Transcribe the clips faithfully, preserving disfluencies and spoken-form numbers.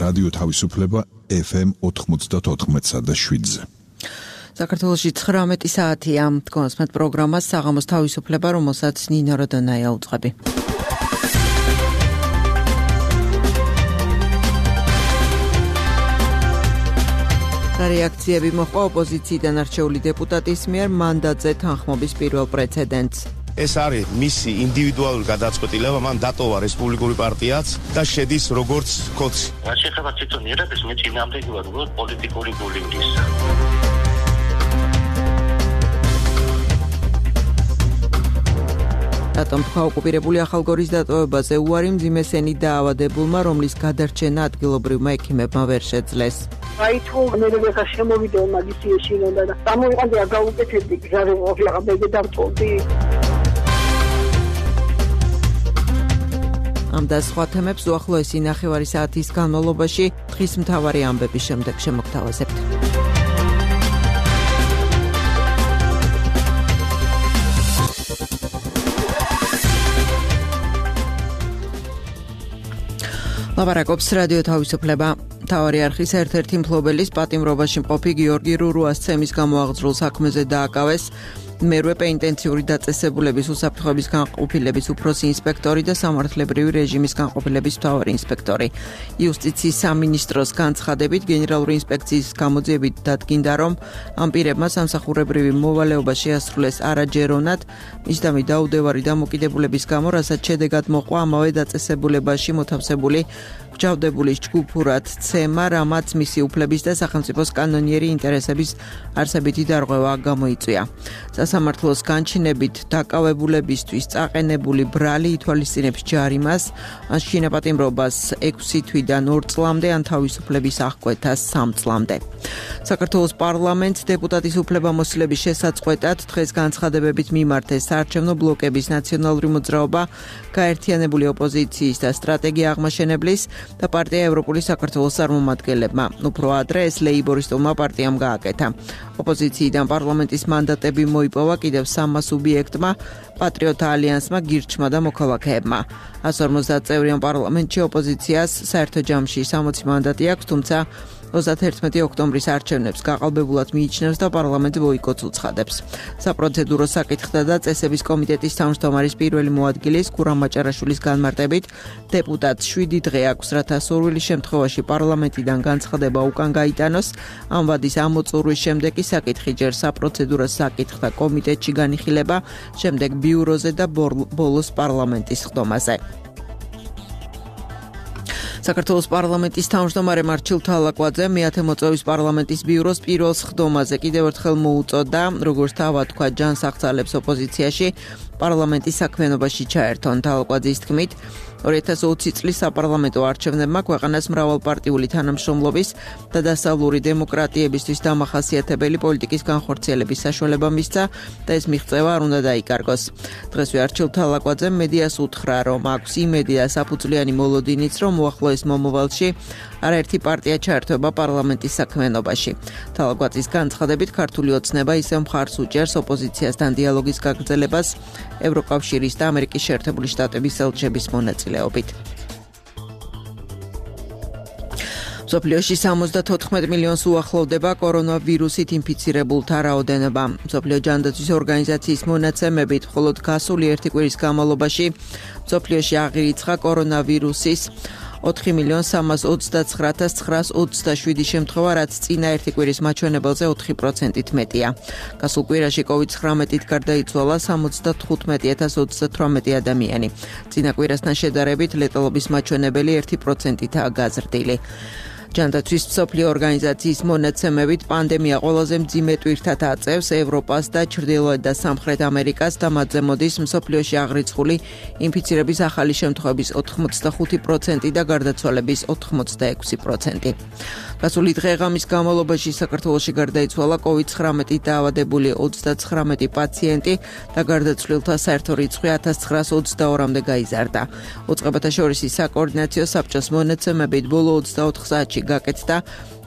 რადიო თავისუფლება ეფ ემ ოთხმოცდაოთხ და შვიდზე. საქართველოში ცხრამეტი საათია. თქვენს პროგრამას საღამოს თავისუფლება, რომელსაც ნინო როდონაია უძღვები. რეაქციები მოჰყვა ოპოზიციიდან არჩეული დეპუტატის მიერ მანდატზე თანხმობის პირველ პრეცედენტს. ეს არის მისი ინდივიდუალური გადაწყვეტილება, მან დატოვა რესპუბლიკური პარტიაც და შედის როგორც კოცი. რაც შეეხება თვითონ იერებს, მე წინააღმდეგი ვარ უბრალოდ პოლიტიკური ბულინგის. რატომ თქვა ოკუპირებული ახალგორის დატოვებაზე უარი მძიმესენი დაავადებულმა, რომლის გადარჩენა ადგილობრივმა ექიმებმა ვერ შეძლეს. აი თუ ნებებეხა შემოვიდო მაგისიაში უნდა და გამოიყენდა გაუკეთებდი გზაზე ოფლაღა ბეგე დავწოვდი. ამ და სხვა თემებს უახლოესი ნახევარი საათის განმავლობაში დღის მთავარი ამბების შემდეგ შემოგთავაზებთ. ლაპარაკობს რადიო თავისუფლება. მთავარი არხის ერთ-ერთი მფლობელის პატიმრობაში მყოფი გიორგი რურუას ცემის გამოაღწრულ საქმეზე დააკავეს მერვე პენიტენციური დაწესებულების უსაფრთხოების განყოფილების უფროსი ინსპექტორი და სამართლებრივი რეჟიმის განყოფილების მთავარი ინსპექტორი. იუსტიციის სამინისტროს განცხადებით გენერალური ინსპექციის გამოძიებით დადგინდა, რომ ამ პირებმა სამსახურებრივი მოვალეობა შეასრულეს არაჯერონად, მისდამი დაუდევარი დამოკიდებულების გამო, რასაც შედეგად მოყვა ამავე დაწესებულებაში მოთავსებული ჭავდებულის ჯგუფურად ცემა, რამაც მისი უფლების და სახელმწიფოს კანონიერი ინტერესების არსებითი დარღვევა გამოიწვია. სასამართლოს განჩინებით დაკავებულებისთვის წაყენებული ბრალი ითვალისწინებს ჯარიმას, ან შინაპატიმრობას ექვსი თვიდან ორ წლამდე, ან თავისუფლების აღკვეთას სამ წლამდე. საქართველოს პარლამენტს დეპუტატის უფლებამოსილების შესაწყვეტად დღეს განცხადებებით მიმართეს საარჩევნო ბლოკების ნაციონალური მოძრაობა, გაერთიანებული ოპოზიციის და სტრატეგია აღმაშენებლის და პარტია ევროპული საქართველოს წარმომადგენლებმა. უფრო ადრე ეს ლეიბორისტულმა პარტიამ გააკეთა. ოპოზიციიდან პარლამენტის მანდატები მოიპოვა კიდევ სამმა სუბიექტმა, პატრიოტთა ალიანსმა, გირჩმა და მოქალაქეებმა. ას ორმოცდაათ წევრიან პარლამენტში ოპოზიციას საერთო ჯამში სამოცი მანდატი აქვს, თუმცა ოცდაათერთმეტი ოქტომბრის არჩევნებს გაყალბებულად მიიჩნევს და პარლამენტ ბოიკოტს უცხადებს. საპროცედურო საკითხთა და წესების კომიტეტის თავმჯდომარის პირველი მოადგილის გურამ მაჭარაშვილის განმარტებით, დეპუტატს შვიდი დღე აქვს, რათა სურვილის შემთხვევაში პარლამენტიდან განცხადება უკან გაიტანოს. ამ ვადის ამოწურვის შემდეგ კი საკითხი ჯერ საპროცედურო საკითხთა კომიტეტში განიხილება, შემდეგ ბიუროზე და ბოლოს პარლამენტის ხდომაზე. საქართველოს პარლამენტის თავმჯდომარე მარჩილ თალაკვაძე მეათე მოწვევის პარლამენტის ბიუროს პირველ ხდომაზე კიდევ ერთხელ მოუწოდა, როგორც თავად თქვა, ჯანსაღწალებს ოპოზიციაში პარლამენტის საქმიანობაში ჩაერთონ. თალაკვაძის თქმით, ორი ათას ოცი წლის საპარლამენტო არჩევნებმა ქვეყანას მრავალპარტიული თანამშრომლობის და დასავლური დემოკრატიებისთვის დამახასიათებელი პოლიტიკის განხორციელების საშუალება მისცა და ეს მიღწევა არ უნდა დაიკარგოს. დღესვე არჩილ თალაკვაძემ მედიას უთხრა, რომ აქვს იმედი და საფუძვლიანი მოლოდინიც, რომ უახლოეს მომავალში არაერთი პარტია ჩაერთვება პარლამენტის საქმიანობაში. თალაკვაძის განცხადებით, ქართული ოცნება ისევ მხარს უჭერს ოპოზიციასთან დიალოგის გაგრძელებას ევროკავშირის და ამერიკის შეერთებული შტატების ელჩების მონაწილეობით. მსოფლიოში სამოცდაოთხ მილიონს უახლოვდება კორონავირუსით ინფიცირებულთა რაოდენობა. მსოფლიო ჯანდაცვის ორგანიზაციის მონაცემებით, მხოლოდ გასული ერთი კვირის განმავლობაში მსოფლიოში აღირიცხა კორონავირუსის ოთხი მილიონი სამას ოცდაცხრა ათას ცხრაას ოცდაშვიდი შემთხვევა, რაც წინა ერთი კვირის მაჩვენებელზე ოთხი პროცენტით მეტია. გასულ კვირაში კოვიდ ცხრამეტით გარდაიცვალა სამოცდათხუთმეტი ათას ოცდათვრამეტი ადამიანი. წინა კვირასთან შედარებით ლეტალობის მაჩვენებელი ერთი პროცენტითაა გაზრდილი. ჯანდაცვის მსოფლიო ორგანიზაციის მონაცემებით პანდემია ყველაზე მძიმე ტვირთად აწევს ევროპას და ჩრდილოეთ და სამხრეთ ამერიკას და მათზე მოდის მსოფლიოში აღრიცხული ინფიცირების ახალი შემთხვევების ოთხმოცდახუთი პროცენტი და გარდაცვალების ოთხმოცდაექვსი პროცენტი. გასული დღე-ღამის განმავლობაში საქართველოში გარდაიცვალა კოვიდ ცხრამეტით დაავადებული ოცდაცხრამეტი პაციენტი და გარდაცვლილთა საერთო რიცხვი ათას ცხრაას ოცდაორამდე გაიზარდა. უწყებათა შორისი საკოორდინაციო საბჭოს მონაცემებით ბოლო ოცდაოთხ საათში გაკეთდა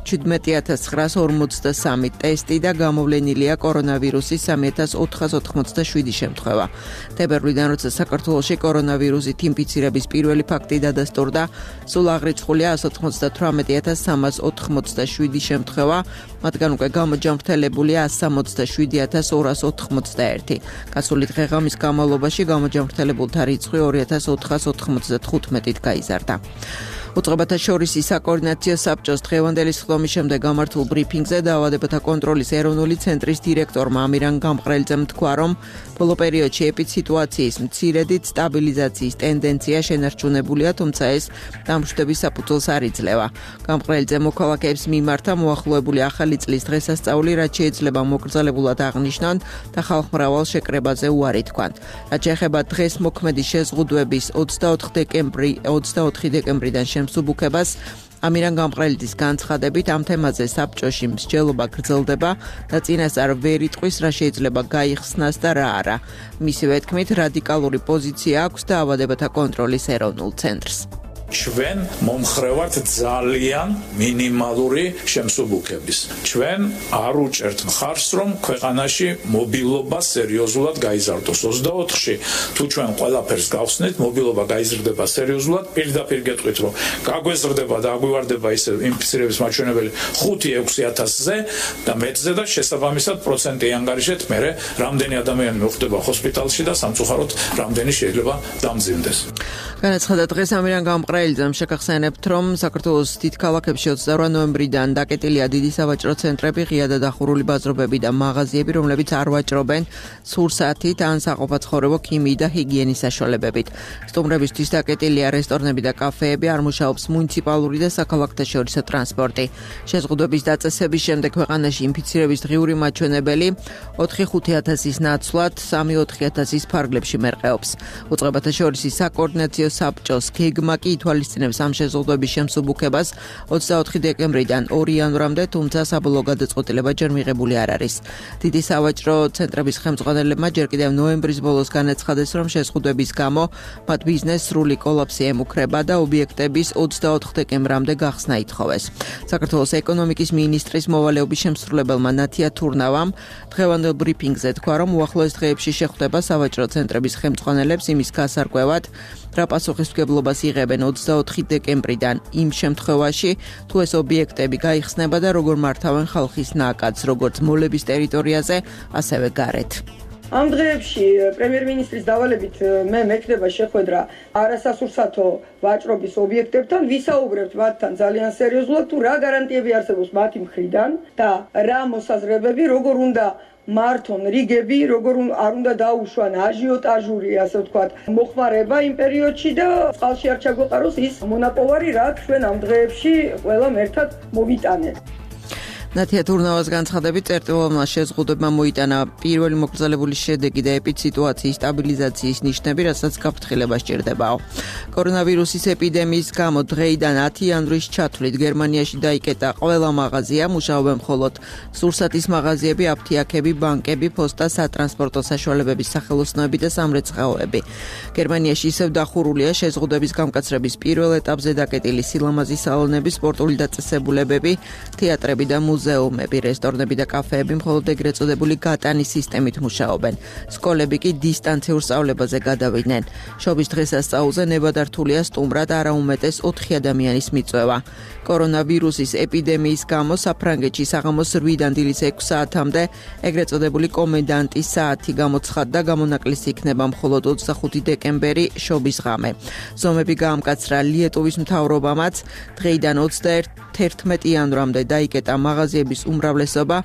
შვიდმეტი ათას ცხრაას ორმოცდასამი ტესტი და გამოვლენილია კორონავირუსის სამი ათას ოთხას ოთხმოცდაშვიდი შემთხვევა. თებერვლიდან, როცა საქართველოში კორონავირუსით ინფიცირების პირველი ფაქტი დადასტურდა, სულ აღრიცხულია εκατს ოცდათვრამეტი ათას სამას ოთხმოცდაშვიდი შემთხვევა, მათგან უკვე გამოჯამრთელებულია εκατს სამოცდაშვიდი ათას ორას ოთხმოცდაერთი. გასული დღე-ღამის განმავლობაში გამოჯამრთელებულთა რიცხვი ორი ათას ოთხას ოთხმოცდათხუთმეტით გაიზარდა. უწყებათა შორის საკოორდინაციო საბჭოს დღევანდელი სხდომის შემდეგ გამართულ ბრიფინგზე დაავადებათა კონტროლის ეროვნული ცენტრის დირექტორმა ამირან გამყრელიძემ თქვა, რომ ბოლო პერიოდში ეპიდსიტუაციის მცირედით სტაბილიზაციის ტენდენცია შენარჩუნებულია, თუმცა ეს დამშვიდობის საფუძველს არ იძლევა. გამყრელიძემ მოქალაქეებს მიმართა მოახლოებული ახალი წლის დღესასწაული, რაც შეიძლება მოკრძალებულად აღნიშნონ და ხალხმრავალ შეკრებაზე უარი თქვან. რაც შეეხება დღეს მოქმედი შეზღუდვების ოცდაოთხი დეკემბრი ოცდაოთხი დეკემბრიდან შემსუბუქებას, ამირან გამყრელიძის განცხადებით ამ თემაზე საბჭოში მსჯელობა გრძელდება და წინასწარ ვერ იტყვის, რა შეიძლება გაიხსნას და რა არა. მისივე თქმით, რადიკალური პოზიცია აქვს დაავადებათა კონტროლის ეროვნულ ცენტრს. ჩვენ მომხრევართ ძალიან მინიმალური შემსუბუქების. ჩვენ არ უჭერთ მხარს, რომ ქვეყანაში მობილობა სერიოზულად გაიზარდოს. ოცდაოთხში თუ ჩვენ ყველაფერს გავხსნით, მობილობა გაიზრდება სერიოზულად, პირდაპირ გეტყვით, რომ გაგვეზრდება და აგვივარდება ისე ინფიცირების მაჩვენებელი ხუთი ექვსი ათასზე და მეტზე და შესაბამისად პროცენტი ანგარიშეთ, მერე რამდენი ადამიანი მოხვდება ჰოსპიტალში და სამწუხაროდ რამდენი შეიძლება დამძიმდეს. განაცხადა დღეს ამირან გამყრელიძემ შეგახსენებთ, რომ საქართველოს დიდ ქალაქებში ოცდაორი ნოემბრიდან დაკეტილია დიდი სავაჭრო ცენტრები, ღია და დახურული ბაზრობები და მაღაზიები, რომლებიც არ ვაჭრობენ სურსათით ან საყოფაცხოვრებო ქიმიით და ჰიგიენის საშუალებებით. სტუმრებისთვის დაკეტილია რესტორნები და კაფეები, არ მუშაობს მუნიციპალური და საქალაქთაშორისო ტრანსპორტი. შეზღუდვების დაწესების შემდეგ ქვეყანაში ინფიცირების დღიური მაჩვენებელი ოთხი ხუთი ათასის ნაცვლად სამი ოთხი ათასის ფარგლებში მერყეობს. უწყებათა შორის საკოორდინაციო საბჭოს გეგმა კი ითვალისწინებს ამ შეზღუდვების შემსუბუქებას ოცდაოთხი დეკემბრიდან ორი იანვრამდე, თუმცა საბოლოო გადაწყვეტილება ჯერ მიღებული არ არის. დიდი სავაჭრო ცენტრების ხელმძღვანელებმა ჯერ კიდევ ნოემბრის ბოლოს განაცხადეს, რომ შეზღუდვების გამო მათ ბიზნეს სრული კოლაფსი ემუქრება და ობიექტების ოცდაოთხი დეკემბრამდე გახსნა ითხოვეს. საქართველოს ეკონომიკის მინისტრის მოვალეობის შემსრულებელმა ნათია თურნავამ დღევანდელ ბრიფინგზე თქვა, რომ უახლოეს დღეებში შეხვდება სავაჭრო ცენტრების ხელმძღვანელებს იმის გასარკვევად, რა პასუხისმგებლობას იღებენ ოცდაოთხი დეკემბრიდან იმ შემთხვევაში, თუ ეს ობიექტები გაიხსნება და როგორ მართავენ ხალხის ნაკადს, როგორც მოლების ტერიტორიაზე, ასევე გარეთ. ამ დღეებში პრემიერ-მინისტრის დავალებით მე მექნება შეხვედრა არასასურსათო ვაჭრობის ობიექტებთან, ვისაუბრებთ მათთან ძალიან სერიოზულად, თუ რა გარანტიები არსებობს მათი მხრიდან და რა მოსაზრებები, როგორ უნდა მართონ რიგები, როგორ არ უნდა დაუშვან აჟიოტაჟური, ასე ვთქვათ, მოხმარება იმ პერიოდში და წყალში არ ჩაგვეყაროს ის მონაპოვარი, რაც ჩვენ ამ დღეებში ყველამ ერთად მოვიტანეთ. ნათია თურნავას განცხადებით, წერტილოვანმა შეზღუდვებმა მოიტანა პირველი მოკრძალებული შედეგი და ეპიდსიტუაციის სტაბილიზაციის ნიშნები, რასაც გაფრთხილება სჭირდებაო. კორონავირუსის ეპიდემიის გამო დღეიდან ათი იანვრის ჩათვლით გერმანიაში დაიკეტა ყველა მაღაზია, მუშაობენ მხოლოდ სურსათის მაღაზიები, აფთიაქები, ბანკები, პოსტა, სატრანსპორტო საშუალებების სახელოსნოები და სამრეცხაოები. გერმანიაში ისევ დახურულია შეზღუდვების გამკაცრების პირველ ეტაპზე დაკეტილი სილამაზის სალონები, სპორტული დაწესებულებები, თეატრები და მუზეუმები, რესტორნები და კაფეები მხოლოდ ეგრეთ წოდებული გატანის სისტემით მუშაობენ. სკოლები კი დისტანციურ სწავლებაზე გადავიდნენ. შობის დღესასწაულზე ნებადართულია სტუმრად არაუმეტეს ოთხი ადამიანის მიწვევა. კორონავირუსის ეპიდემიის გამო საფრანგეთში საღამოს რვიდან დილის ექვს საათამდე ეგრეთ წოდებული კომენდანტის საათი გამოცხადდა, გამონაკლისი იქნება მხოლოდ ოცდახუთი დეკემბერი შობის ღამე. ზომები გაამკაცრა ლიეტუვის მთავრობამაც, დღეიდან ოცდაერთი იანვრამდე დაიკეტა მაღაზიების უმრავლესობა,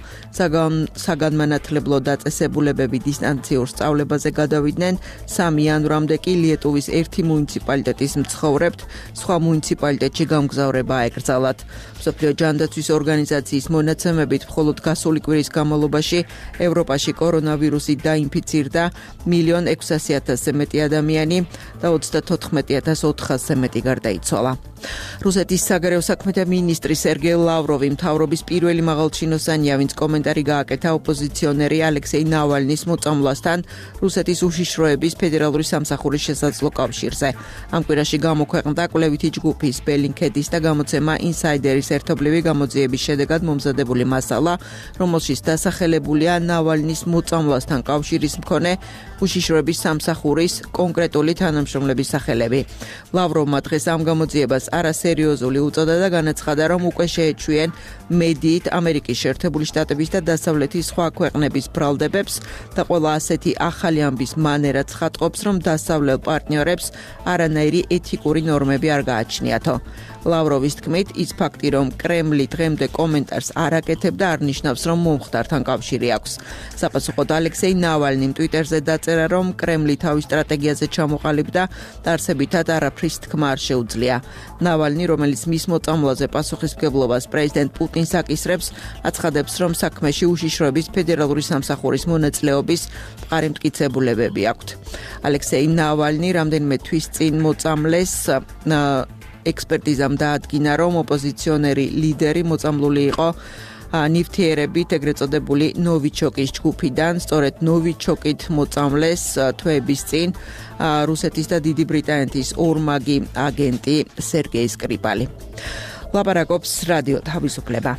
საგანმანათლებლო დაწესებულებები დისტანციურ სწავლებაზე გადავიდნენ, სამი იანვრამდე კი ლიეტუვის ერთი მუნიციპალიტეტის მცხოვრებთ სხვა მუნიციპალიტეტში გამგზავრება აეკრძალათ. მსოფლიო ჯანდაცვის ორგანიზაციის მონაცემებით მხოლოდ გასული კვირის განმავლობაში ევროპაში კორონავირუსით დაინფიცირდა მილიონ ექვსასი ათასზე მეტი ადამიანი და ოცდათოთხმეტი ათას ოთხასზე მეტი გარდაიცვალა. რუსეთის საგარეო საქმეთა მინისტრი სერგეი ლავროვი მთავრობის პირველი პირველი მაღალჩინოსანია, ვინც კომენტარი გააკეთა ოპოზიციონერი ალექსეი ნავალნის მოწამვლასთან რუსეთის უშიშროების ფედერალური სამსახურის შესაძლო კავშირზე. ამ კვირაში გამოქვეყნდა კვლევითი ჯგუფის ბელინქედის და გამოცემა ინსაიდერის ერთობლივი გამოძიების შედეგად მომზადებული მასალა, რომელშიც დასახელებულია ნავალნის მოწამვლასთან კავშირის მქონე უშიშროების სამსახურის კონკრეტული თანამშრომლების სახელები. ლავროვმა დღეს ამ გამოძიებას არასერიოზული უწოდა და განაცხადა, რომ უკვე შეეჩვიენ მედიით ამერიკის შეერთებული შტატების და დასავლეთის სხვა ქვეყნების ბრალდებებს და ყველა ასეთი ახალი ამბის მანერაც ხატყობს, რომ დასავლელ პარტნიორებს არანაირი ეთიკური ნორმები არ გააჩნიათო. ლავროვის თქმით, ის ფაქტი, რომ კრემლი დღემდე კომენტარს არ აკეთებდა, არ ნიშნავს, რომ მომხდართან კავშირი აქვს. საპასუხოდ ალექსეი ნავალნიმ ტვიტერზე დაწერა, რომ კრემლი თავის სტრატეგიაზე ჩამოყალიბდა და არსებითად არაფრის თქმა არ შეუძლია. ნავალნი, რომელიც მის მოწამვლაზე პასუხისმგებლობას პრეზიდენტ პუტინს აკისრებს, აცხადებს, რომ საქმეში უშიშროების ფედერალური სამსახურის მონაწილეობის მყარი მტკიცებულებები აქვთ. ალექსეი ნავალნი რამდენიმე თვის წინ მოწამლეს ექსპერტიზამ დაადგინა, რომ ოპოზიციონერი ლიდერი მოწამლული იყო ნივთიერებით ეგრეთ წოდებული ნოვიჩოკის ჯგუფიდან. სწორედ ნოვიჩოკით მოწამლეს თვეების წინ რუსეთის და დიდი ბრიტანეთის ორმაგი აგენტი სერგეი სკრიპალი. ლაპარაკობს რადიო თავისუფლება.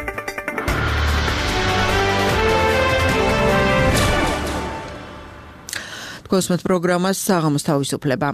კოსმოს პროგრამას საღამოს თავისუფლება.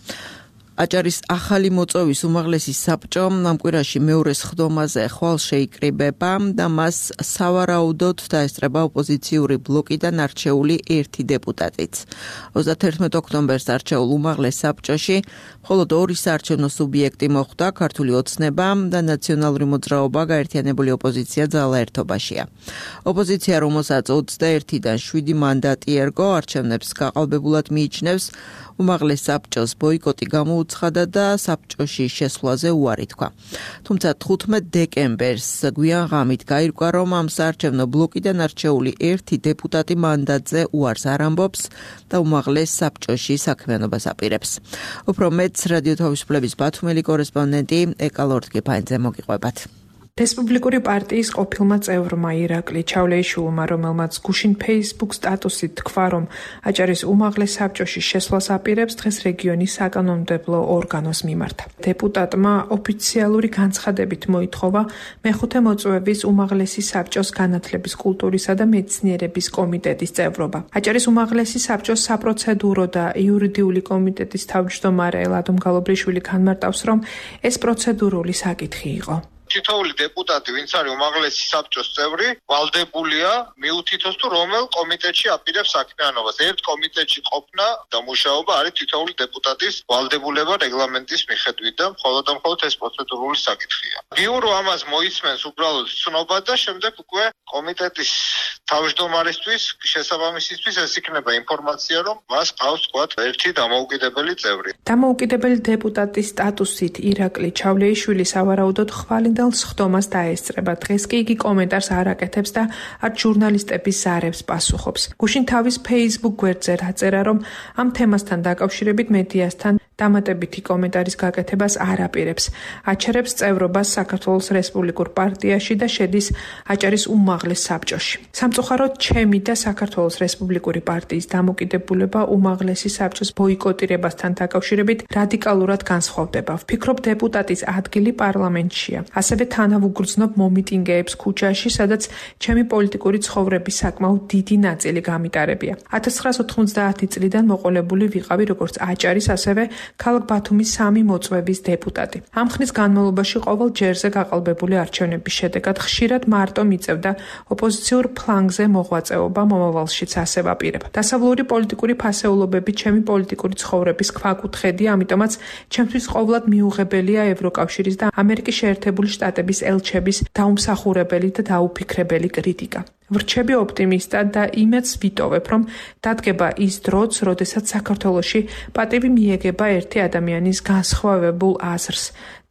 აჭარის ახალი მოწვევის უმაღლესი საბჭო ამ კვირაში მეორე სხდომაზე ხვალ შეიკრიბება და მას სავარაუდოდ დაესწრება ოპოზიციური ბლოკიდან არჩეული ერთი დეპუტატიც. ოცდაათერთმეტ ოქტომბერს არჩეულ უმაღლეს საბჭოში მხოლოდ ორი საარჩევნო სუბიექტი მოხვდა, ქართული ოცნება და ნაციონალური მოძრაობა გაერთიანებული ოპოზიცია ძალა ერთობაშია. ოპოზიცია, რომელსაც ოცდაერთიდან შვიდი მანდატი ერგო, არჩევნებს გაყალბებულად მიიჩნევს, უმაღლეს საბჭოს ბოიკოტი გამოუცხადა და საბჭოში შესვლაზე უარი თქვა. თუმცა თხუთმეტ დეკემბერს გვიან ღამით გაირკვა, რომ ამ საარჩევნო ბლოკიდან არჩეული ერთი დეპუტატი მანდატზე უარს არ ამბობს და უმაღლეს საბჭოში საქმიანობას აპირებს. უფრო მეტს რადიო თავისუფლების ბათუმელი კორესპონდენტი ეკა ლორდგიფაინძე მოგიყვებათ. რესპუბლიკური პარტიის ყოფილმა წევრმა ირაკლი ჩავლეიშვილმა, რომელმაც გუშინ Facebook სტატუსით თქვა, რომ აჭარის უმაღლეს საბჭოში შესვლას აპირებს, დღეს რეგიონის საკანონმდებლო ორგანოს მიმართა. დეპუტატმა ოფიციალური განცხადებით მოითხოვა მეხუთე მოწვევის უმაღლესი საბჭოს განათლების, კულტურისა და მეცნიერების კომიტეტის წევრობა. აჭარის უმაღლესი საბჭოს საპროცედურო და იურიდიული კომიტეტის თავმჯდომარე ლადო მგალობრიშვილი განმარტავს, რომ ეს პროცედურული საკითხი იყო. თითოეული დეპუტატი, ვინც არის უმაღლესი საბჭოს წევრი, ვალდებულია მიუთითოს თუ რომელ კომიტეტში აპირებს საქმიანობას. ერთ კომიტეტში ყოფნა და მუშაობა არის თითოეული დეპუტატის ვალდებულება რეგლამენტის მიხედვით და მხოლოდ და მხოლოდ ეს პროცედურული საკითხია. ბიურო ამას მოისმენს უბრალოდ ცნობა და შემდეგ უკვე კომიტეტის თავმჯდომარისთვის შესაბამისისთვის ეს იქნება ინფორმაცია, რომ მას ყავს თქვათ ერთი დამოუკიდებელი წევრი. დამოუკიდებელი დეპუტატის სტატუსით ირაკლი ჩავლეიშვილი სავარაუდოდ ხვალ სხდომას დაესწრება. დღეს კი იგი კომენტარს არ აკეთებს და არც ჟურნალისტების ზარებს პასუხობს. გუშინ თავის Facebook გვერდზე დაწერა, რომ ამ თემასთან დაკავშირებით მედიასთან დამატებითი კომენტარის გაკეთებას არ აპირებს. აჩერებს წევრობას საქართველოს რესპუბლიკურ პარტიაში და შედის აჭარის უმაღლეს საბჭოში. სამწუხაროდ ჩემი და საქართველოს რესპუბლიკური პარტიის დამოკიდებულება უმაღლესი საბჭოს ბოიკოტირებასთან დაკავშირებით რადიკალურად განსხვავდება. ვფიქრობ, დეპუტატის ადგილი პარლამენტშია. ასევე თანავუგრძნობ მომიტინგეებს ქუჩაში, სადაც ჩემი პოლიტიკური ცხოვრების საკმაოდ დიდი ნაწილი გამიტარებია. ათას ცხრაას ოთხმოცდაათი წლიდან მოყოლებული ვიყავი როგორც აჭარის, ასევე ქალაქ ბათუმის სამი მოწვევის დეპუტატი. ამ ხნის განმავლობაში ყოველ ჯერზე გაყალბებული არჩევნების შედეგად ხშირად მარტო მიწევდა ოპოზიციურ ფლანგზე მოღვაწეობა, მომავალშიც ასე ვაპირებ. დასავლური პოლიტიკური ფასეულობები ჩემი პოლიტიკური ცხოვრების ქვაკუთხედია, ამიტომაც ჩემთვის ყოვლად მიუღებელია ევროკავშირის და ამერიკის შეერთებული შტატების ელჩების დაუმსახურებელი და დაუფიქრებელი კრიტიკა. ვრჩები ოპტიმისტად და იმედს ვიტოვებ, რომ დადგება ის დროც, როდესაც საქართველოში პატივი მიეგება ერთი ადამიანის განსხვავებულ აზრს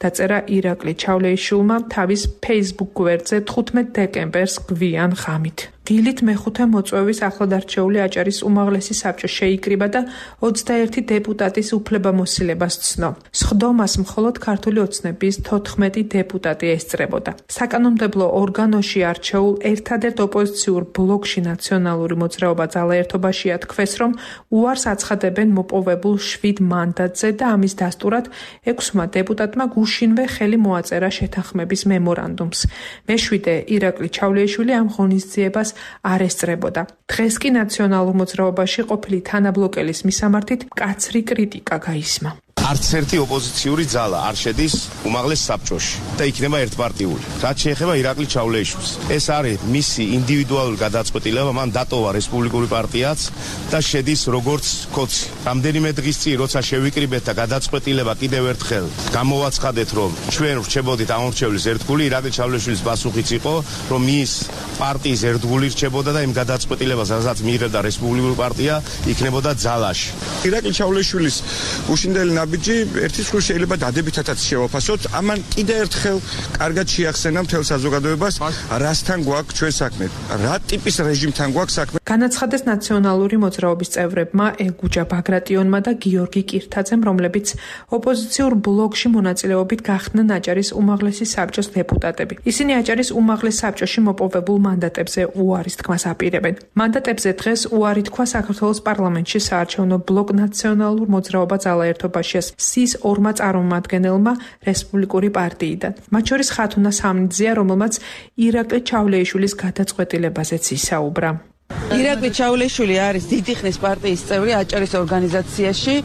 დაწერა ირაკლი ჩავლეიშვილმა თავის Facebook გვერდზე თხუთმეტ დეკემბერს გვიან ღამით. დილით მეხუთე მოწვევის ახლადარჩეული აჭარის უმაღლესი საბჭო შეიკრიბა და ოცდაერთი დეპუტატის უფლებამოსილებას ცნო. სხდომას მხოლოდ ქართული ოცნების თოთხმეტი დეპუტატი ესწრებოდა. საკანონმდებლო ორგანოში არჩეულ ერთადერთ ოპოზიციურ ბლოკში ნაციონალური მოძრაობა ძალაერთობაშია თქვეს, რომ უარს აცხადებენ მოპოვებულ შვიდ მანდატზე და ამის დასტურად ექვსმა დეპუტატმა გუშინვე ხელი მოაწერა შეთანხმების მემორანდუმს. მეშვიდე ირაკლი ჩავლეიშვილი ამ ღონისძიებას არ ესწრებოდა. დღეს კი ნაციონალურ მოძრაობაში ყოფილი თანაბლოკელის მისამართით მკაცრი კრიტიკა გაისმა. არც ერთი ოპოზიციური ძალა არ შედის უმაღლეს საბჭოში და იქნება ერთპარტიული. რაც შეეხება ირაკლი ჩავლეიშვილს, ეს არის მისი ინდივიდუალური გადაწყვეტილება, მან დატოვა რესპუბლიკური პარტიაც და შედის როგორც კოცი. რამდენიმე დღის წინ, როცა შევიკრიბეთ და გადაწყვეტილება კიდევ ერთხელ გამოვაცხადეთ, რომ ჩვენ ვრჩებოდით ამორჩევლის ერთგული, ირაკლი ჩავლეიშვილის პასუხიც იყო, რომ ის პარტიის ერთგული რჩებოდა და იმ გადაწყვეტილებას, რასაც მიიღებდა რესპუბლიკური პარტია, იქნებოდა ძალაში. ირაკლი ჩავლეიშვილის უშინდელი ნაბიჯი ერთის მხრივ შეიძლება დადებითადაც შევაფასოთ. ამან კიდევ ერთხელ კარგად შეახსენა მთელ საზოგადოებას, რასთან გვაქვს ჩვენ საქმე, რა ტიპის რეჟიმთან გვაქვს საქმე. განაცხადეს ნაციონალური მოძრაობის წევრებმა ელგუჯა ბაგრატიონმა და გიორგი კირთაძემ, რომლებიც ოპოზიციურ ბლოკში მონაწილეობით გახდნენ აჭარის უმაღლესი საბჭოს დეპუტატები. ისინი აჭარის უმაღლეს საბჭოში მოპოვებულ მანდატებზე უარის თქმას აპირებენ. მანდატებზე დღეს უარი თქვა საქართველოს პარლამენტში საარჩევნო ბლოკ ნაციონალურ მოძრაობა ძალაერთობაში სის ორმა წარმომადგენელმა რესპუბლიკური პარტიიდან. მათ შორის ხათუნა სამნიძეა, რომელმაც ირაკლი ჩავლეიშვილის გადაწყვეტილებაზეც ისაუბრა. ირაკლი ჩავლეიშვილი არის დიდი ხნის პარტიის წევრი აჭარის ორგანიზაციაში.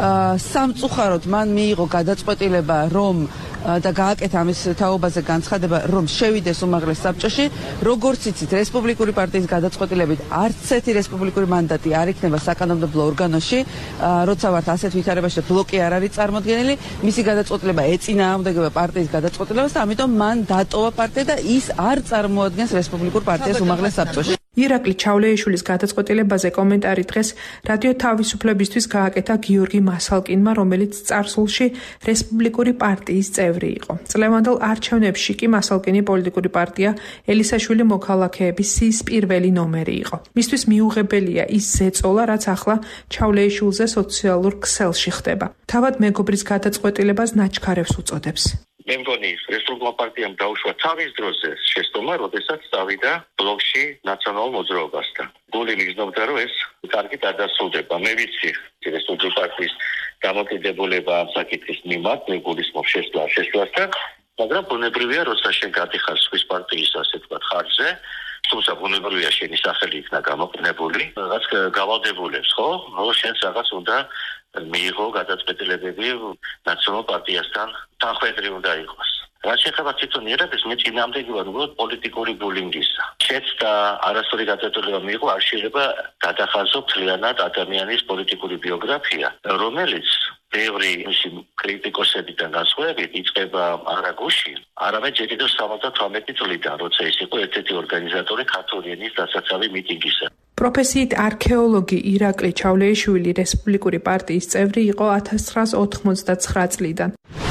სამწუხაროდ მან მიიღო გადაწყვეტილება, რომ და გააკეთა ამის თაობაზე განცხადება, რომ შევიდეს უმაღლეს საბჭოში. როგორც იცით, რესპუბლიკური პარტიის გადაწყვეტილებით არც ერთი რესპუბლიკური მანდატი არ იქნება საკანონმდებლო ორგანოში, როცა ვართ ასეთ ვითარებაში და ბლოკი არ არის წარმოდგენილი, მისი გადაწყვეტილება ეწინააღმდეგება პარტიის გადაწყვეტილებას და ამიტომ მან დატოვა პარტია და ის არ წარმოადგენს რესპუბლიკურ პარტიას უმაღლეს საბჭოში. ირაკლი ჩავლეიშვილის გადაწყვეტილებაზე კომენტარი დღეს რადიო თავისუფლებისთვის გააკეთა გიორგი მასალკინმა, რომელიც წარსულში რესპუბლიკური პარტიის წევრი იყო. წლევანდელ არჩევნებში კი მასალკინი პოლიტიკური პარტია ელისაშვილი მოქალაქეების სის პირველი ნომერი იყო. მისთვის მიუღებელია ის ზეწოლა, რაც ახლა ჩავლეიშვილზე სოციალურ ქსელში ხდება. თავად მეგობრის გადაწყვეტილებას ნაჩქარევს უწოდებს. მე მგონი რესპუბლიკურმა პარტიამ დაუშვა თავის დროზე შეცდომა, როდესაც წავიდა ბლოკში ნაციონალურ მოძრაობასთან. გული მიგზნობდა, რომ ეს კარგი დადასტურდება. მე ვიცი რესპუბლიკური პარტიის დამოკიდებულება ამ საკითხის მიმართ, მე გულისხმობ შესვლა შესვლასთან, მაგრამ ბუნებრივია, როცა შენ გადიხარ სხვის პარტიის, ასე ვთქვათ, ხარჯზე, თუმცა ბუნებრივია შენი სახელი იქნა გამოყენებული, რაღაც გავალდებულებს, ხო? რო შენს რაღაც უნდა მიიღო გადაწყვეტილებები ნაციონალურ პარტიასთან თანხმედრი უნდა იყოს. რაც შეეხება თვითონ ირაკლს, მე წინააღმდეგი ვარ უბრალოდ პოლიტიკური ბულინგისა. შეცდა არასწორი გადაწყვეტილება მიიღო, არ შეიძლება გადახაზო მთლიანად ადამიანის პოლიტიკური ბიოგრაფია, რომელიც ბევრი მისი კრიტიკოსებიდან განსხვავებით იწყება არა გუშინ, არამედ ჯერ კიდევ სამოცდათვრამეტი წლიდან, როცა ის იყო ერთ-ერთი ორგანიზატორი ქართული ენის დასაცავი მიტინგისა. პროფესიით არქეოლოგი ირაკლი ჩავლეიშვილი რესპუბლიკური პარტიის წევრი იყო ათას ცხრაას ოთხმოცდაცხრა წლიდან.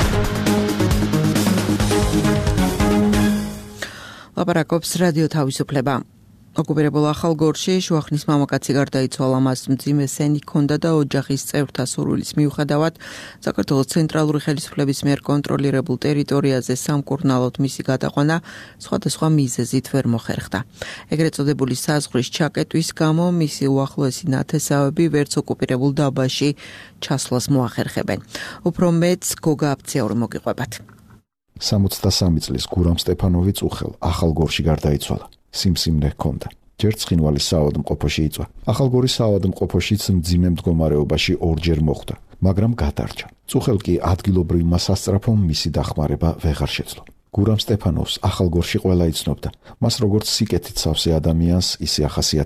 ლაპარაკობს რადიო თავისუფლება. ოკუპირებულ ახალგორში შუახნის მამაკაცი გარდაიცვალა, მას მძიმე სენი ჰქონდა და ოჯახის წევრთა სურვილის მიუხედავად საქართველოს ცენტრალური ხელისუფლების მიერ კონტროლირებულ ტერიტორიაზე სამკურნალოდ მისი გადაყვანა სხვადასხვა მიზეზით ვერ მოხერხდა. ეგრეთ წოდებული საზღვრის ჩაკეტვის გამო მისი უახლოესი ნათესავები ვერც ოკუპირებულ დაბაში ჩასვლას მოახერხებენ. უფრო მეტს გოგა აფციაური მოგიყვებათ. სამოცდასამი წლის გურამ სტეფანოვი წუხელ ახალგორში გარდაიცვალა. სიმსივნე ჰქონდა. ჯერ ცხინვალის საავადმყოფოში იწვა. ახალგორის საავადმყოფოშიც მძიმე მდგომარეობაში ორჯერ მოხვდა, მაგრამ გადარჩა. წუხელ კი ადგილობრივმა სასწრაფომ მისი დახმარება ვეღარ შეძლო. გურამ სტეფანოვს ახალგორში ყველა იცნობდა. მას როგორც სიკეთით სავსე ადამიანს ისე ახასიათებენ.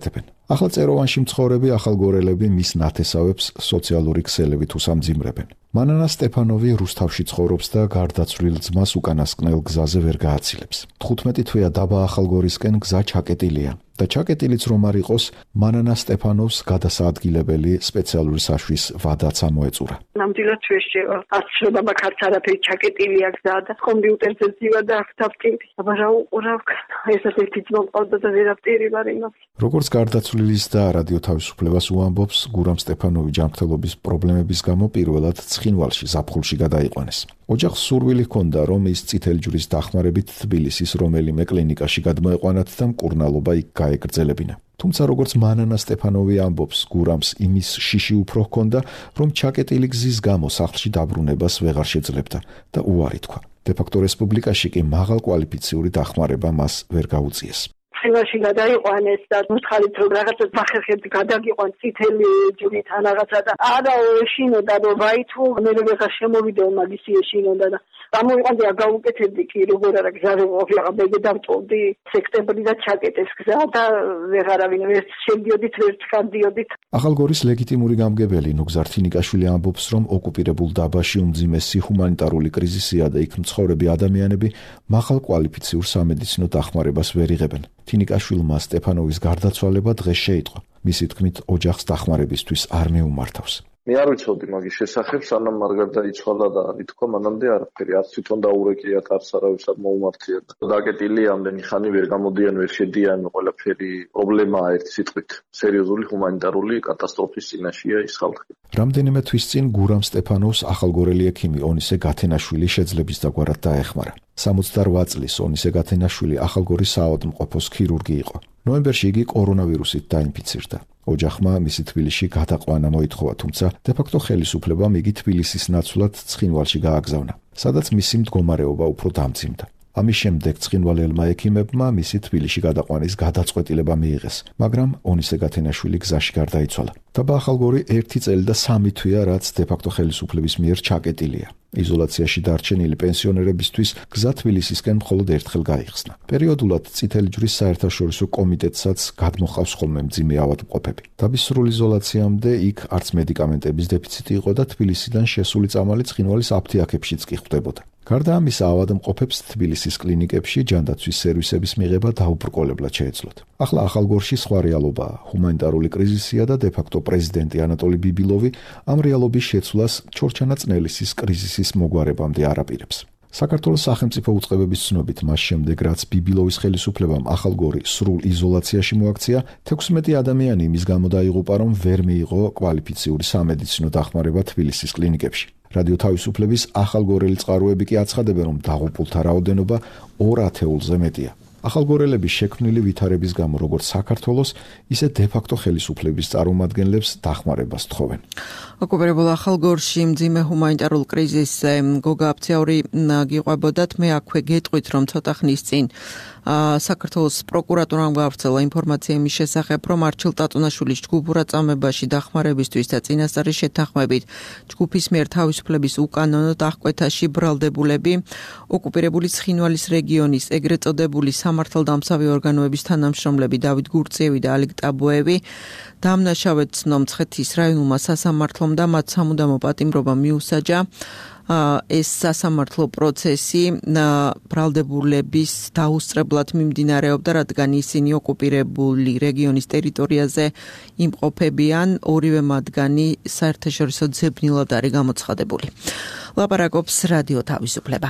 ახალ წეროვანში მცხოვრები ახალგორელები მის ნათესავებს სოციალური ქსელებით უსამძიმრებენ. მანანა სტეფანოვი რუსთავში ცხოვრობს და გარდაცვლილ ძმას უკანასკნელ გზაზე ვერ გააცილებს. თხუთმეტი თვეა დაბა ახალგორისკენ გზა ჩაკეტილია და ჩაკეტილიც რომ არ იყოს, მანანა სტეფანოვს გადასაადგილებელი სპეციალური საშვის ვადაც ამოეწურა. ნამდვილად შეშევა. არც შრომა ქარც არაფერი ჩაკეტილია გზა და კომპიუტერზე ძივა და ავტავტირი. აბა რა უყურავ, ესეთი ძმა მყავდა და ვერაფერი ვარ იმას. როგორც გარდაცვლილის და რადიო თავისუფლებას უამბობს, გურამ სტეფანოვი ჯანმრთელობის პრობლემების გამო პირველად ცხინვალში ზაფხულში გადაიყვანეს. ოჯახს სურვილი ჰქონდა, რომ ის წითელი ჯვრის დახმარებით თბილისის რომელიმე კლინიკაში გადმოეყვანათ და მკურნალობა იქ გაეგრძელებინა. თუმცა როგორც მანანა სტეფანოვი ამბობს, გურამს იმის შიში უფრო ჰქონდა, რომ ჩაკეტილი გზის გამო სახლში დაბრუნებას ვეღარ შეძლებდა და უარი თქვა. დე-ფაქტო რესპუბლიკაში კი მაღალკვალიფიციური დახმარება მას ვერ გაუწიეს. ხილაში გადაიყვანეს და მოთხარით რომ რაღაცა სახერხები გადაგიყვან წითელი ჯვრით ან რაღაცა და არა ეშინოდა რომ ვაითო მე ვეღარ შემოვიდეო მაგის ეშინოდა და გამოიყვანდა გაუკეთებდი კი როგორ არა გზა რომ ყოფილიყო მე დავტოვდი სექტემბრი და ჩაკეტეს გზა და ვეღარავინ ვერ შევდიოდით ვერ ჩქარდიოდით. ახალგორის ლეგიტიმური გამგებელი ნუგზარ თინიკაშვილი ამბობს, რომ ოკუპირებულ დაბაში უმძიმესი ჰუმანიტარული კრიზისია და იქ მცხოვრები ადამიანები მაღალკვალიფიციურ სამედიცინო დახმარებას ვერ იღებენ. თინიკაშვილმა სტეფანოვის გარდაცვალება დღეს შეიტყო. მისი თქმით, ოჯახს დახმარებისთვის არ მეუმართავს. მე არ ვიცოდი მაგის შესახებ, სანამ არ გარდაიცვალა და არ ითქვა მანამდე არაფერი, არც თვითონ დაურეკიათ, არც არავის არ მოუმართიათ. დაკეტილია ამდენი ხანი ვერ გამოდიან, ვერ შედიან, ყველაფერი პრობლემაა ერთი სიტყვით. სერიოზული ჰუმანიტარული კატასტროფის წინაშეა ის ხალხი. რამდენიმე თვის წინ გურამ სტეფანოვს ახალგორელი ექიმი ონისე გათენაშვილი შეძლების დაგვარად დაეხმარა. სამოცდაოთხ წლის ონისე გათენაშვილი ახალგორის საავადმყოფოს ქირურგი იყო. ნოემბერში იგი კორონავირუსით დაინფიცირდა. ოჯახმა მისი თბილისში გადაყვანა მოითხოვა, თუმცა დე-ფაქტო ხელისუფლებამ იგი თბილისის ნაცვლად ცხინვალში გააგზავნა, სადაც მისი მდგომარეობა უფრო დამძიმდა. ამის შემდეგ ცხინვალელმა ექიმებმა მისი თბილისში გადაყვანის გადაწყვეტილება მიიღეს, მაგრამ ონისე გათენაშვილი გზაში გარდაიცვალა. დაბა ახალგორი ერთი წელი და სამი თვეა, რაც დე-ფაქტო ხელისუფლების მიერ ჩაკეტილია. იზოლაციაში დარჩენილი პენსიონერებისთვის გზა თბილისისკენ მხოლოდ ერთხელ გაიხსნა. პერიოდულად წითელი ჯვრის საერთაშორისო კომიტეტსაც გადმოჰყავს ხოლმე მძიმე ავადმყოფები. დაბის სრულ იზოლაციამდე იქ არც მედიკამენტების დეფიციტი იყო და თბილისიდან შესული წამალი ცხინვალის აფთიაქებშიც კი ხვდებოდა. გარდა ამისა, ავადმყოფებს თბილისის კლინიკებში ჯანდაცვის სერვისების მიღება დაუბრკოლებლად შეეძლოთ. ახლა ახალგორში სხვა რეალობაა. ჰუმანიტარული კრიზისია და დე-ფაქტო პრეზიდენტი ანატოლი ბიბილოვი ამ რეალობის შეცვლას ჩორჩანა წნელისის კრიზისის მოგვარებამდე არ აპირებს. საქართველოს სახელმწიფო უწყებების ცნობით, მას შემდეგ რაც ბიბილოვის ხელისუფლებამ ახალგორი სრულ იზოლაციაში მოაქცია, თექვსმეტი ადამიანი იმის გამო დაიღუპა, რომ ვერ მიიღო კვალიფიციური სამედიცინო დახმარება თბილისის კლინიკებში. რადიო თავისუფლების ახალგორელი წყაროები კი აცხადებენ, რომ დაღუპულთა რაოდენობა ორ ათეულზე მეტია. ახალგორელების შექმნილი ვითარების გამო როგორც საქართველოს, ისე დე-ფაქტო ხელისუფლების წარმომადგენლებს დახმარებას თხოვენ. ოკუპირებულ ახალგორში მძიმე ჰუმანიტარულ კრიზისზე გოგა აფციური გიყვებოდათ. მე აქვე გეტყვით, რომ ცოტა ხნის წინ საქართველოს პროკურატურამ გაავრცელა ინფორმაცია იმის შესახებ, რომ არჩილ ტატუნაშვილის ჯგუფურ აწამებაში დახმარებისთვის და წინასწარი შეთანხმებით ჯგუფის მიერ თავისუფლების უკანონო დახკვეთაში ბრალდებულები ოკუპირებული ცხინვალის რეგიონის ეგრეთ წოდებული სამართალდამცავი ორგანოების თანამშრომლები დავით გურწიევი და ალიკ ტაბოევი დამნაშავედ ცნო მცხეთის რაიონულმა სასამართლომ და მათ სამუდამო პატიმრობა მიუსაჯა. ეს სასამართლო პროცესი ბრალდებულების დაუსწრებლად მიმდინარეობდა, რადგან ისინი ოკუპირებული რეგიონის ტერიტორიაზე იმყოფებიან, ორივე მათგანი საერთაშორისო ძებნილად არის გამოცხადებული. ლაპარაკობს რადიო თავისუფლება.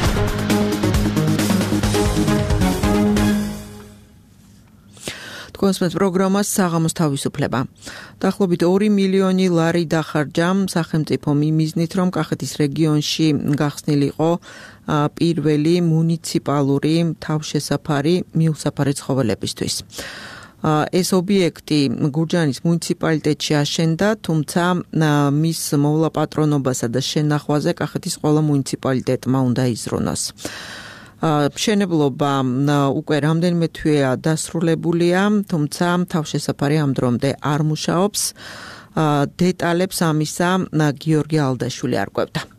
კონსმეთ პროგრამას საღამოს თავისუფლება. დაახლოებით ორი მილიონი ლარი დახარჯა სახელმწიფო მიმიზნით, რომ კახეთის რეგიონში გახსნილიყო პირველი მუნიციპალური თავშესაფარი მიუსაფარი ცხოველებისთვის. ეს ობიექტი გურჯაანის მუნიციპალიტეტში აშენდა, თუმცა მის მოვლაპატრონობასა და შენახვაზე კახეთის ყველა მუნიციპალიტეტმა უნდა იზრუნოს. მშენებლობა უკვე რამდენიმე თვეა დასრულებულია, თუმცა თავშესაფარი ამ დრომდე არ მუშაობს. დეტალებს ამისა გიორგი ალდაშვილი არკვევდა.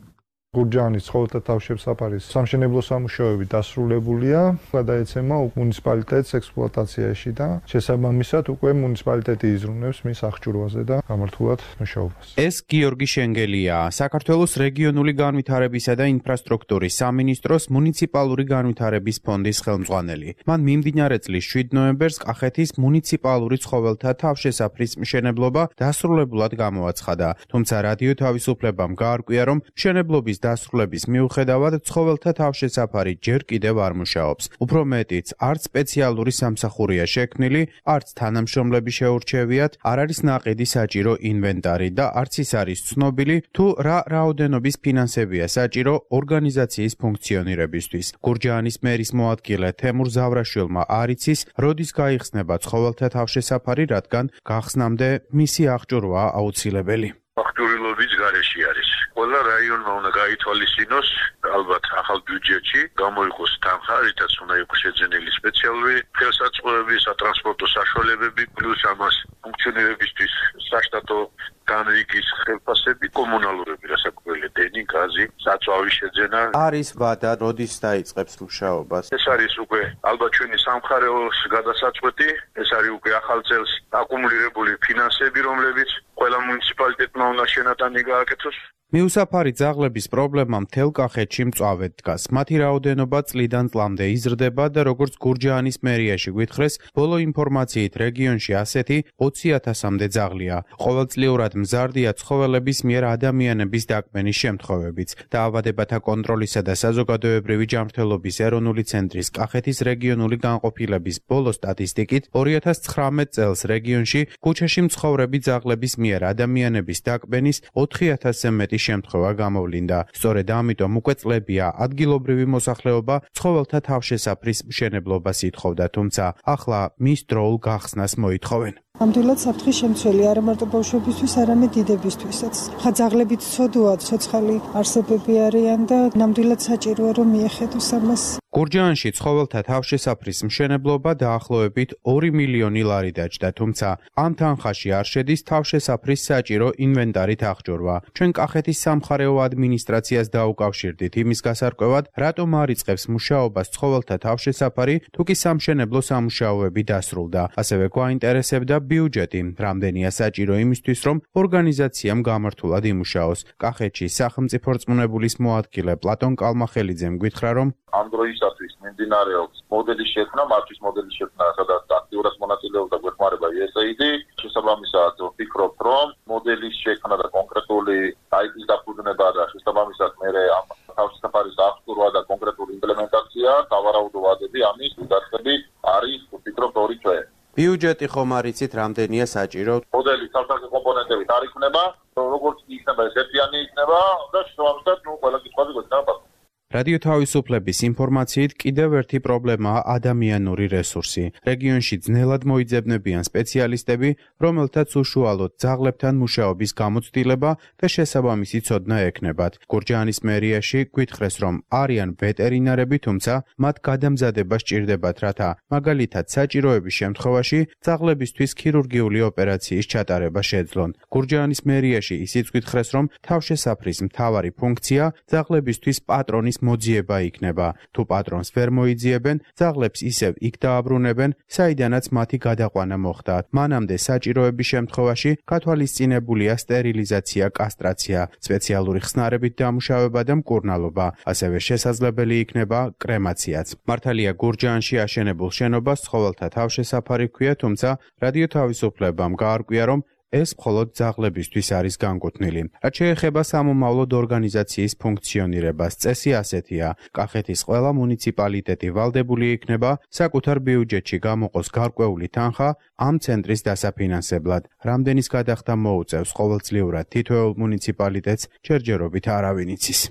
გურჯაანის ცხოველთა თავშესაფარის სამშენებლო სამუშაოები დასრულებულია. გადაეცემა მუნიციპალიტეტს ექსპლუატაციაში და შესაბამისად უკვე მუნიციპალიტეტი იზრუნებს მის აღჭურვაზე და გამართულად მუშაობას. ეს გიორგი შენგელია, საქართველოს რეგიონული განვითარებისა და ინფრასტრუქტურის სამინისტროს მუნიციპალური განვითარების ფონდის ხელმძღვანელი. მან მიმდინარე წლის შვიდ ნოემბერს კახეთის მუნიციპალური ცხოველთა თავშესაფრის მშენებლობა დასრულებულად გამოაცხადა. თუმცა რადიო თავისუფლებამ გაარკვია, რომ მშენებლობის დასრულების მიუხედავად ცხოველთა თავშესაფარი ჯერ კიდევ არ მუშაობს. უფრო მეტიც, არც სპეციალური სამსახურია შექმნილი, არც თანამშრომლები შეურჩევიათ, არ არის ნაყიდი საჭირო ინვენტარი და არც ის არის ცნობილი, თუ რა რაოდენობის ფინანსებია საჭირო ორგანიზაციის ფუნქციონირებისთვის. გურჯაანის მერის მოადგილე თემურ ზავრაშვილმა არ იცის, როდის გაიხსნება ცხოველთა თავშესაფარი, რადგან გახსნამდე მისი აღჭურვა აუცილებელი. ფაქტურილობის გარეშე არის. ყველა რაიონმა უნდა გაითვალისწინოს, ალბათ ახალ ბიუჯეტში გამოიყოს თანხა, რითაც უნდა იყოს შეძენილი სპეციალური ხელსაწყოები, სატრანსპორტო საშუალებები, პლუს ამას ფუნქციონირებისთვის საშტატო განრიგის ხელფასები, კომუნალურები, რასაკვირველია, დენი, გაზი, საწვავის შეძენა. არის ვადა, როდის დაიწყებს მუშაობას? ეს არის უკვე ალბათ ჩვენი სამხარეოს გადასაწყვეტი, ეს არის უკვე ახალ წელს აკუმულირებული ფინანსები, რომლებიც ყველა მუნიციპალიტეტმა უნდა შენატანი გააკეთოს. მიუსაფარი ძაღლების პრობლემა მთელ კახეთში მწვავედ დგას. მათი რაოდენობა წლიდან წლამდე იზრდება და როგორც გურჯაანის მერიაში გვითხრეს, ბოლო ინფორმაციით რეგიონში ასეთი ოცი ათასამდე ძაღლია. ყოველწლიურად მზარდია ცხოველების მიერ ადამიანების დაკმენის შემთხვევებიც. დაავადებათა კონტროლისა და საზოგადოებრივი ჯანმრთელობის ეროვნული ცენტრის კახეთის რეგიონული განყოფილების ბოლო სტატისტიკით ორი ათას ცხრამეტ წელს რეგიონში ქუჩაში მცხოვრები ძაღლების მიერ ადამიანების დაკმენის ოთხი ათასზე მეტი შემთხვევა გამოვლინდა. სწორედ ამიტომ უკვე წლებია ადგილობრივი მოსახლეობა ცხოველთა თავშესაფრის მშენებლობას ითხოვდა, თუმცა ახლა მის დროულ გახსნას მოითხოვენ. ნამდვილად საფრთხის შემცველი არა მარტო ბავშვებისთვის, არამედ დიდებისთვისაც. ხა ძაღლებიც ცოდუა, ცოცხალი არსებები არიან და ნამდვილად საჭიროა რომ მიეხედოს ამას. გურჯაანში ცხოველთა თავშესაფრის მშენებლობა დაახლოებით ორი მილიონი ლარი დაჯდა, თუმცა ამ თანხაში არ შედის თავშესაფრის საჭირო ინვენტარით აღჭურვა. ჩვენ კახეთის სამხარეო ადმინისტრაციას დაუკავშირდით იმის გასარკვევად, რატომ არ იწყებს მუშაობას ცხოველთა თავშესაფარი, თუ კი სამშენებლო სამუშაოები დასრულდა. ასევე გვაინტერესებდა ბიუჯეტი, რამდენია საჭირო იმისთვის, რომ ორგანიზაციამ გამართულად იმუშაოს. კახეთში სახელმწიფო რწმუნებულის მოადგილე პლატონ კალმახელიძემ გითხრა, რომ ამ დროისათვის მიმდინარეობს მოდელის შექმნა, მართვის მოდელის შექმნა, სადაც აქტიურად მონაწილეობდა გვეხმარება იუ ეს ეი დი. შესაბამისად, ვფიქრობ, რომ მოდელის შექმნა და კონკრეტული საიტის დაფუძნება და შესაბამისად მერე ამ თავშესაფარის აღჭურვა და კონკრეტული იმპლემენტაცია, სავარაუდო ვადები ამის გასწრები არის, ვფიქრობ, ორი თვე. ბიუჯეტი ხომ არ იცით, რამდენია საჭირო? მოდელის თავსახე კომპონენტებით არ იქნება, როგორც იქნება ეს ერთიანი იქნება და შესაბამისად, ნუ ყველა კითხვაზე გვექნება. რადიო თავისუფლების ინფორმაციით კიდევ ერთი პრობლემაა ადამიანური რესურსი. რეგიონში ძნელად მოიძებნებიან სპეციალისტები, რომელთაც უშუალოდ ძაღლებთან მუშაობის გამოცდილება და შესაბამისი ცოდნა ექნებათ. გურჯაანის მერიაში გვითხრეს, რომ არიან ვეტერინარები, თუმცა მათ გადამზადება სჭირდებათ, რათა მაგალითად საჭიროების შემთხვევაში ძაღლებისთვის ქირურგიული ოპერაციის ჩატარება შეძლონ. გურჯაანის მერიაში ისიც გვითხრეს, რომ თავშესაფრის მთავარი ფუნქცია ძაღლებისთვის პატრონის მოძიება იქნება. თუ პატრონს ვერ მოიძიებენ, ძაღლებს ისევ იქ დააბრუნებენ, საიდანაც მათი გადაყვანა მოხდა. მანამდე საჭიროების შემთხვევაში გათვალისწინებულია სტერილიზაცია, კასტრაცია, სპეციალური ხსნარებით დამუშავება და მკურნალობა. ასევე შესაძლებელი იქნება კრემაციაც. მართალია გურჯაანში აშენებულ შენობას ცხოველთა თავშესაფარი ჰქვია, თუმცა რადიო თავისუფლებამ გაარკვია, რომ ეს მხოლოდ ძაღლებისთვის არის განკუთვნილი. რაც შეეხება სამომავლოდ ორგანიზაციის ფუნქციონირებას, წესი ასეთია: კახეთის ყველა მუნიციპალიტეტი ვალდებული იქნება საკუთარ ბიუჯეტში გამოყოს გარკვეული თანხა ამ ცენტრის დასაფინანსებლად. რამდენის გადახდა მოუწევს ყოველწლიურად თითოეულ მუნიციპალიტეტს, ჯერჯერობით არავინ იცის.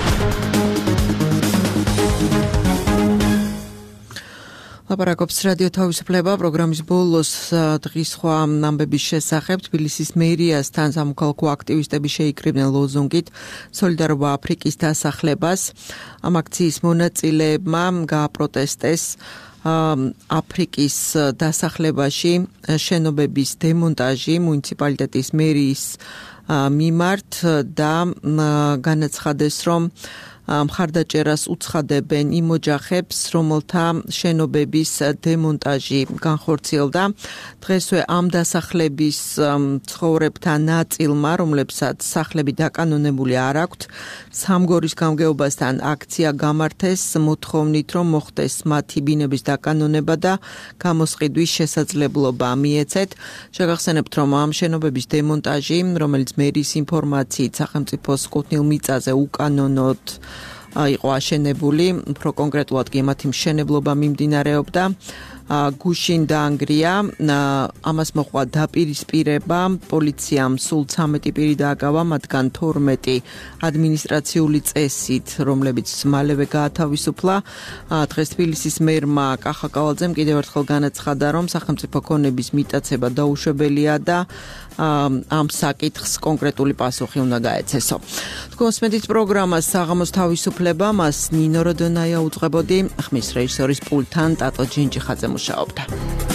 ლაპარაკობს რადიო თავისუფლება პროგრამის ბოლოს დღის სხვა ამბების შესახებ. თბილისის მერიასთან სამოქალაქო აქტივისტები შეიკრიბნენ ლოზუნგით სოლიდარობა აფრიკის დასახლებას. ამ აქციის მონაწილეებმა გააპროტესტეს აფრიკის დასახლებაში შენობების დემონტაჟი. მუნიციპალიტეტის მერის მიმართ და განაცხადეს, რომ მხარდაჭერას უცხადებენ იმ ოჯახებს, რომელთა შენობების დემონტაჟი განხორციელდა. დღესვე ამ დასახლების ცხოვრებთა ნაწილმა, რომლებსაც სახლები დაკანონებული არ აქვთ, სამგორის გამგეობასთან აქცია გამართეს მოთხოვნით, რომ მოხდეს მათი ბინების დაკანონება და გამოსყიდვის შესაძლებლობა მიეცეთ. შეგახსენებთ, რომ ამ შენობების დემონტაჟი, რომელიც მერის ინფორმაციით სახელმწიფოს კუთვნილ მიწაზე უკანონოდ იყო აშენებული, უფრო კონკრეტულად კი მათი მშენებლობა მიმდინარეობდა. გუშინ დაანგრია, ამას მოყვა დაპირისპირება, პოლიციამ სულ ცამეტი პირი დააკავა, მათგან თორმეტი ადმინისტრაციული წესით, რომლებიც მალევე გაათავისუფლა. დღეს თბილისის მერმა კახა კავალძემ კიდევ ერთხელ განაცხადა, რომ სახელმწიფო ქონების მიტაცება დაუშვებელია და ამ საკითხს კონკრეტული პასუხი უნდა გაეცესო. თქვენს მედით პროგრამას საღამოს თავისუფლება, მას ნინო როდონაია უძღვებოდი, ხმის რეჟისორის პულტთან ტატო ჯინჯიხაძე მუშაობდა.